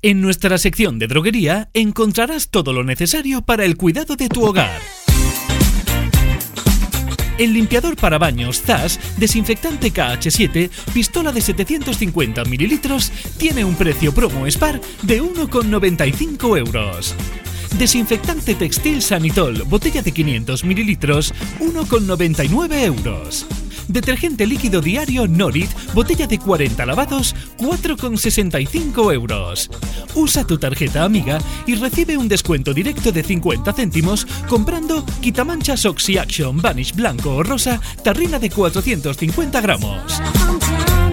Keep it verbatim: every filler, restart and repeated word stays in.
En nuestra sección de droguería encontrarás todo lo necesario para el cuidado de tu hogar. El limpiador para baños Zas, desinfectante K H siete, pistola de setecientos cincuenta mililitros, tiene un precio promo Spar de uno con noventa y cinco euros. Desinfectante textil Sanitol, botella de quinientos mililitros, uno con noventa y nueve euros. Detergente líquido diario Norit, botella de cuarenta lavados, cuatro con sesenta y cinco euros. Usa tu tarjeta amiga y recibe un descuento directo de cincuenta céntimos comprando quitamanchas Oxy Action Vanish blanco o rosa, tarrina de cuatrocientos cincuenta gramos.